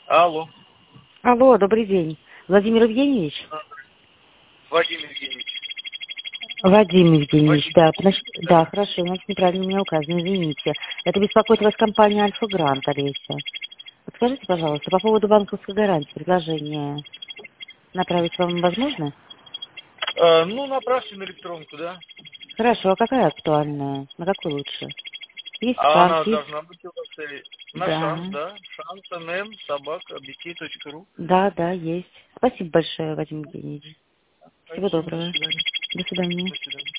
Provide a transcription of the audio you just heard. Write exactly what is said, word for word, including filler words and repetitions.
Алло. Алло, добрый день. Владимир Евгеньевич? Вадим Евгеньевич. Вадим Евгеньевич, Вадим. да, значит, Да. да, хорошо, значит, неправильно меня указано, извините. Это беспокоит вас компания Альфа Грант, Олеся. Подскажите, пожалуйста, по поводу банковской гарантии, предложение направить вам возможно? Э, ну, направьте на электронку, да? Хорошо, а какая актуальная? На какую лучше? Есть А шанс, она есть... должна быть у вас э, на Да, шанс, да? Шанс нм собака bt.ру. да, да, есть. Спасибо большое, Вадим Евгеньевич. Всего Спасибо, до доброго. свидания. До свидания. До свидания.